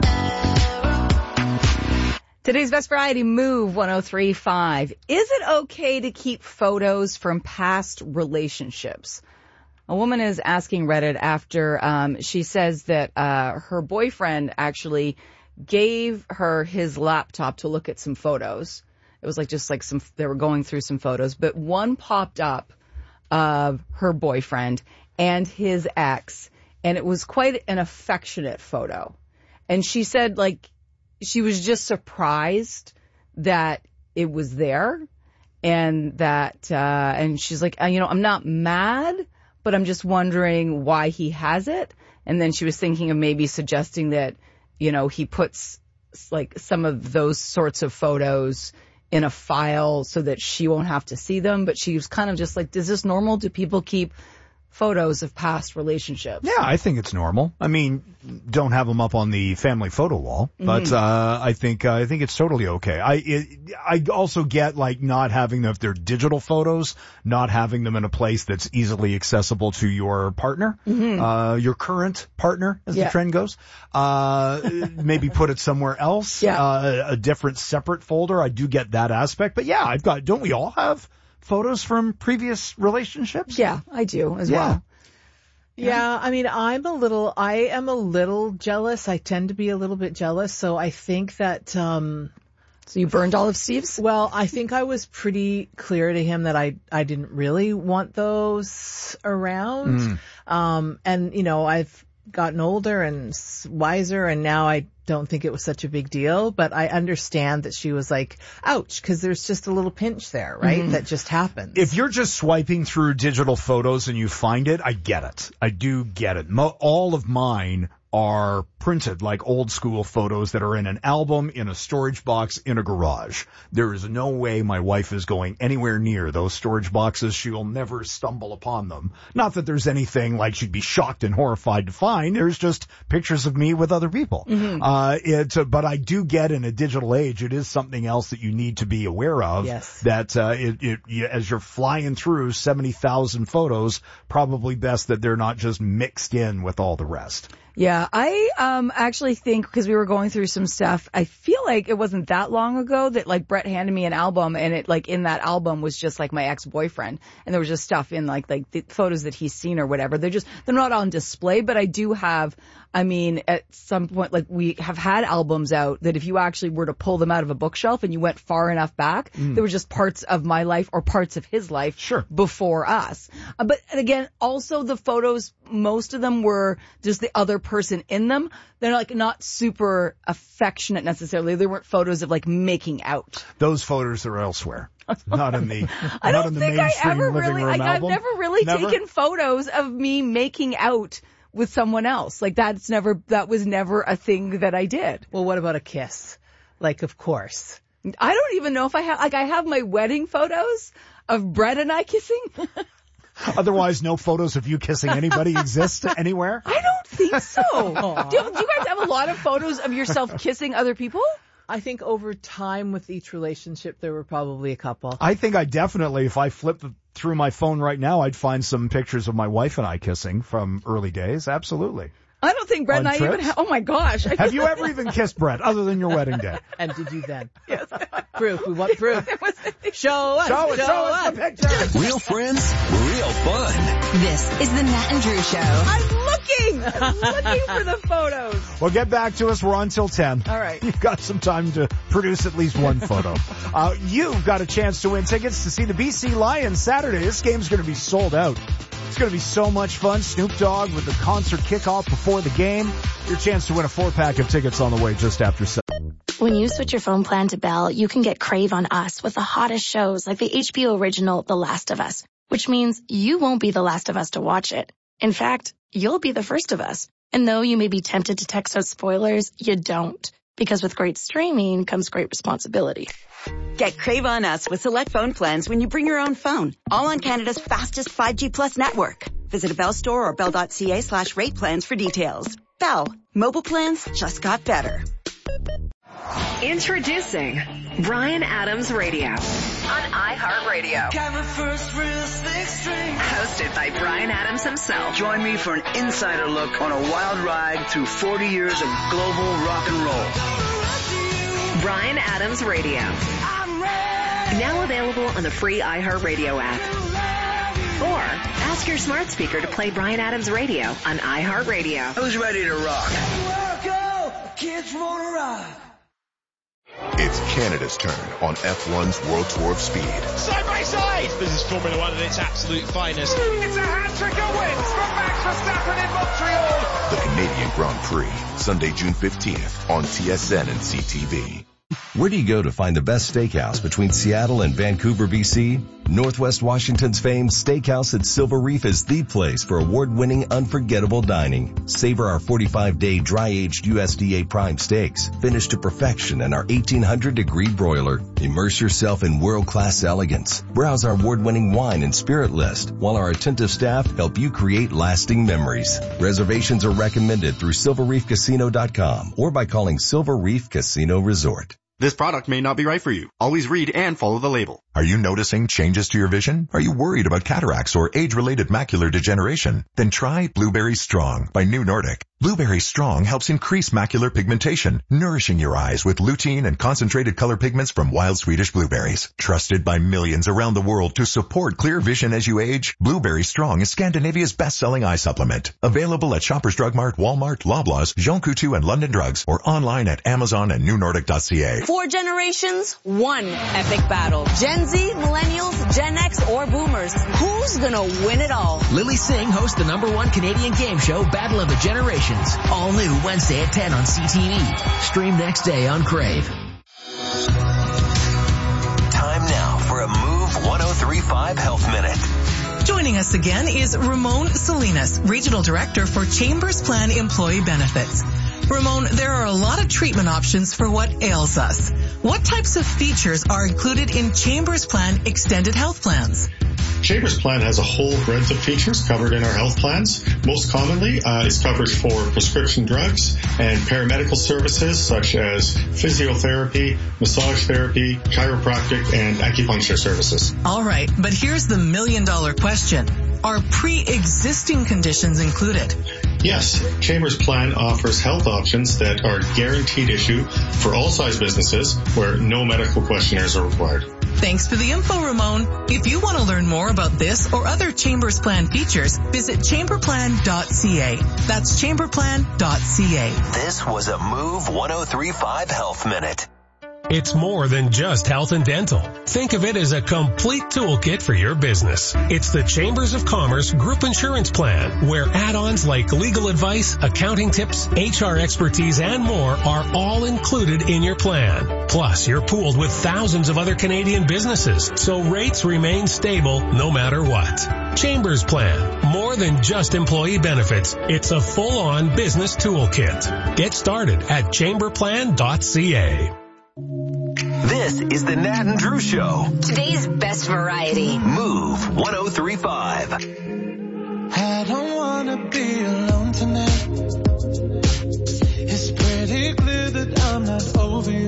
era. Today's Best Variety, Move one oh three point five. Is it okay to keep photos from past relationships? A woman is asking Reddit after um, she says that uh, her boyfriend actually gave her his laptop to look at some photos. It was like just like some, they were going through some photos, but one popped up of her boyfriend and his ex, and it was quite an affectionate photo. And she said, like, she was just surprised that it was there, and that, uh, and she's like, uh, you know, I'm not mad, but I'm just wondering why he has it. And then she was thinking of maybe suggesting that, you know, he puts like some of those sorts of photos in a file so that she won't have to see them. But she was kind of just like, is this normal? Do people keep photos of past relationships? Yeah, I think it's normal. I mean, don't have them up on the family photo wall, but Mhm. uh, I think uh, I think it's totally okay. I it, I also get like not having them if they're digital photos, not having them in a place that's easily accessible to your partner, Mhm. uh, your current partner, as Yeah. the trend goes. Uh, maybe put it somewhere else, Yeah. uh, a different separate folder. I do get that aspect, but yeah, I've got. Don't we all have photos from previous relationships? Yeah, I do as Yeah. well. Yeah, I mean, I'm a little, I am a little jealous. I tend to be a little bit jealous. So I think that, um, so you burned all of Steve's? Well, I think I was pretty clear to him that I, I didn't really want those around. Mm. Um, and you know, I've gotten older and s- wiser, and now I don't think it was such a big deal, but I understand that she was like, ouch, because there's just a little pinch there, right? Mhm. That just happens. If you're just swiping through digital photos and you find it, I get it. I do get it. Mo- all of mine are printed like old school photos that are in an album, in a storage box, in a garage. There is no way my wife is going anywhere near those storage boxes. She will never stumble upon them. Not that there's anything like she'd be shocked and horrified to find. There's just pictures of me with other people. Mhm. Uh, it's, uh, but I do get in a digital age, it is something else that you need to be aware of. Yes. That, uh, it, it, you, as you're flying through seventy thousand photos, probably best that they're not just mixed in with all the rest. Yeah, I um actually think, because we were going through some stuff, I feel like it wasn't that long ago that like Brett handed me an album, and it like in that album was just like my ex-boyfriend, and there was just stuff in like like the photos that he's seen or whatever. They're just they're not on display, but I do have. I mean, at some point, like we have had albums out that if you actually were to pull them out of a bookshelf and you went far enough back, mm. there were just parts of my life or parts of his life sure. before us. Uh, but again, also the photos, most of them were just the other person in them. They're like not super affectionate necessarily. They weren't photos of like making out. Those photos are elsewhere. Not in the I not don't in the think I mainstream ever living really, room like, album. I've never really Never? taken photos of me making out with someone else. Like that's never, that was never a thing that I did. Well, what about a kiss? Like, of course. I don't even know if I have, like I have my wedding photos of Brett and I kissing. Otherwise, no photos of you kissing anybody exist anywhere? I don't think so. do, you, do you guys have a lot of photos of yourself kissing other people? I think over time with each relationship, there were probably a couple. I think I definitely, if I flip through my phone right now, I'd find some pictures of my wife and I kissing from early days. Absolutely. I don't think Brett On and I trips? even have, oh my gosh. I Have you ever even kissed Brett other than your wedding day? And did you then? Yes. Proof. We want proof. Show us. Show, it, show, show us us the picture. Real friends, real fun. This is the Nat and Drew Show. I'm looking. I'm looking for the photos. Well, get back to us. We're on till ten. All right. You've got some time to produce at least one photo. uh, you've got a chance to win tickets to see the B C Lions Saturday. This game's going to be sold out. It's going to be so much fun. Snoop Dogg with the concert kickoff before the game. Your chance to win a four-pack of tickets on the way just after seven. When you switch your phone plan to Bell, you can get Crave on Us with the hottest shows like the H B O original The Last of Us, which means you won't be the last of us to watch it. In fact, you'll be the first of us. And though you may be tempted to text out spoilers, you don't. Because with great streaming comes great responsibility. Get Crave on Us with select phone plans when you bring your own phone. All on Canada's fastest five G plus network. Visit a Bell store or bell.ca slash rate plans for details. Bell. Mobile plans just got better. Introducing Bryan Adams Radio on iHeartRadio. Hosted by Bryan Adams himself. Join me for an insider look on a wild ride through forty years of global rock and roll. Bryan Adams Radio. Now available on the free iHeartRadio app. Or ask your smart speaker to play Bryan Adams Radio on iHeartRadio. Who's ready to rock? Kids wanna ride. It's Canada's turn on F one's World Tour of Speed. Side by side! This is Formula One at its absolute finest. It's a hat-trick of wins for Max Verstappen in Montreal. The Canadian Grand Prix, Sunday, June fifteenth on T S N and C T V. Where do you go to find the best steakhouse between Seattle and Vancouver, B C? Northwest Washington's famed Steakhouse at Silver Reef is the place for award-winning, unforgettable dining. Savor our forty-five day dry-aged U S D A prime steaks, finished to perfection in our eighteen hundred degree broiler. Immerse yourself in world-class elegance. Browse our award-winning wine and spirit list, while our attentive staff help you create lasting memories. Reservations are recommended through silver reef casino dot com or by calling Silver Reef Casino Resort. This product may not be right for you. Always read and follow the label. Are you noticing changes to your vision? Are you worried about cataracts or age-related macular degeneration? Then try Blueberry Strong by New Nordic. Blueberry Strong helps increase macular pigmentation, nourishing your eyes with lutein and concentrated color pigments from wild Swedish blueberries. Trusted by millions around the world to support clear vision as you age, Blueberry Strong is Scandinavia's best-selling eye supplement. Available at Shoppers Drug Mart, Walmart, Loblaws, Jean Coutu, and London Drugs, or online at Amazon and new nordic dot c a. Four generations, one epic battle. Gen Z, millennials, Gen X, or boomers. Who's gonna win it all? Lily Singh hosts the number one Canadian game show, Battle of the Generations. All new Wednesday at ten on C T V. Stream next day on Crave. Time now for a Move one oh three point five Health Minute. Joining us again is Ramon Salinas, Regional Director for Chambers Plan Employee Benefits. Ramon, there are a lot of treatment options for what ails us. What types of features are included in Chambers Plan Extended Health Plans? Chambers Plan has a whole breadth of features covered in our health plans. Most commonly uh, is coverage for prescription drugs and paramedical services such as physiotherapy, massage therapy, chiropractic, and acupuncture services. All right, but here's the million dollar question. Are pre-existing conditions included? Yes, Chambers Plan offers health options that are guaranteed issue for all size businesses where no medical questionnaires are required. Thanks for the info, Ramon. If you want to learn more about this or other Chambers Plan features, visit chamber plan dot c a. That's chamber plan dot c a. This was a Move one oh three point five Health Minute. It's more than just health and dental. Think of it as a complete toolkit for your business. It's the Chambers of Commerce Group Insurance Plan, where add-ons like legal advice, accounting tips, H R expertise, and more are all included in your plan. Plus, you're pooled with thousands of other Canadian businesses, so rates remain stable no matter what. Chambers Plan, more than just employee benefits. It's a full-on business toolkit. Get started at chamber plan dot c a. This is the Nat and Drew Show. Today's best variety. Move one oh three point five. I don't wanna be alone tonight. It's pretty clear that I'm not over you.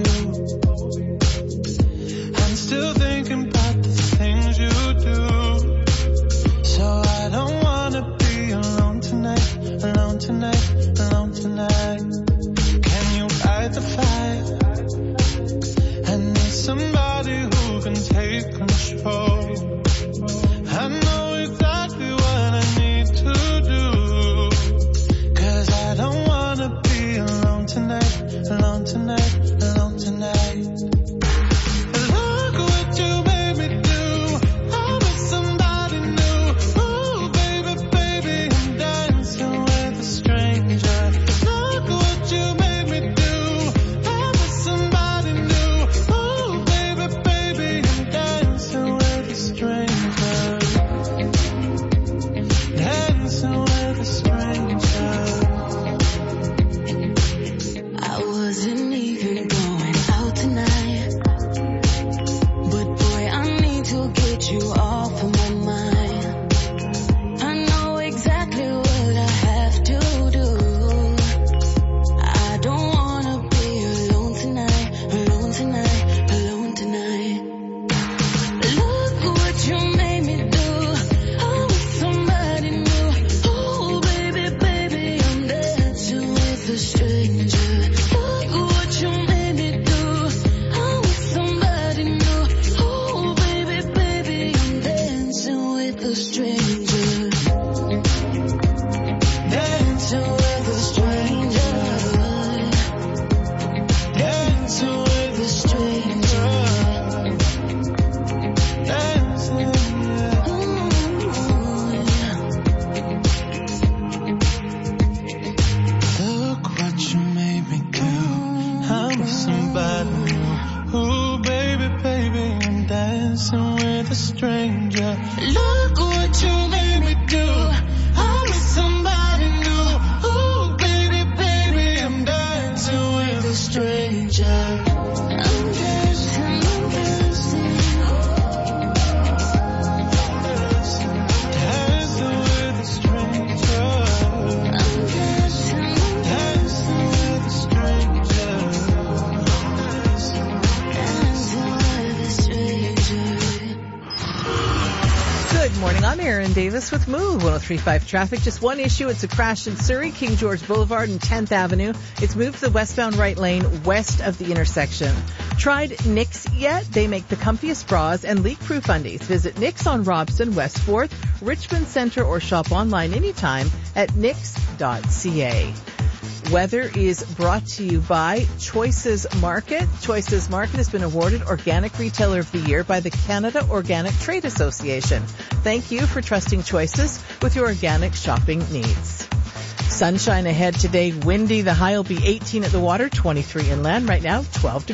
I'm still thinking about the things you do. So I don't wanna be alone tonight, alone tonight, alone tonight. Can you fight the fight? I need somebody who can take control. I know exactly what I need to do. Cause I don't wanna be alone tonight, alone tonight, alone tonight. Look what you made me do. I'm with somebody new. Ooh, baby, baby, I'm dancing with a stranger. Look what you made me do. I'm with somebody new. Ooh, baby, baby, I'm dancing with a stranger. Dancing with a stranger. I wasn't even going out tonight, but boy, I need to get you off of my mind. I know exactly what I have to do. I don't wanna be alone tonight, alone tonight, alone tonight. Look what you made me do. I'm with somebody new. Oh, baby, baby, I'm dancing with a stranger. Look what you made me do. I'm with somebody new. Oh, baby, baby, I'm dancing with a stranger. Dancing with a stranger. Dancing with a stranger. Dancing, yeah. Look what you made me do. I'm with somebody new. Ooh, baby, baby, I'm dancing with a stranger. Look what you made me do. I'm with somebody new. Ooh, baby, baby, I'm dancing with a stranger. I'm dancing, I'm dancing. Dancing with a stranger. I'm dancing, dancing with a stranger. Dancing with a stranger. Good morning. I'm Erin Davis with Move one oh three point five traffic. Just one issue. It's a crash in Surrey, King George Boulevard and tenth Avenue. It's moved to the westbound right lane west of the intersection. Tried Knix yet? They make the comfiest bras and leak-proof undies. Visit Knix on Robson, West fourth, Richmond Center, or shop online anytime at knix dot c a. Weather is brought to you by Choices Market. Choices Market has been awarded Organic Retailer of the Year by the Canada Organic Trade Association. Thank you for trusting Choices with your organic shopping needs. Sunshine ahead today. Windy. The high will be eighteen at the water, twenty-three inland. Right now, twelve degrees.